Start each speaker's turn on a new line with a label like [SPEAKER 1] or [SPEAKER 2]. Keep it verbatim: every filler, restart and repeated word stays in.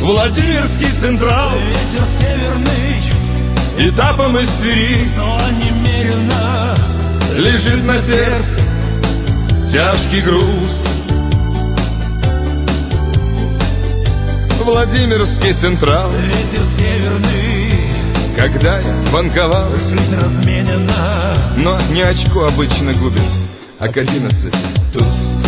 [SPEAKER 1] Владимирский Централ,
[SPEAKER 2] ветер северный,
[SPEAKER 1] этапом из Твери,
[SPEAKER 2] но немерено
[SPEAKER 1] лежит на сердце тяжкий груз. Владимирский Централ,
[SPEAKER 2] ветер северный,
[SPEAKER 1] когда я банковал,
[SPEAKER 2] жизнь разменена,
[SPEAKER 1] но не очко обычно губит, а к одиннадцати туз.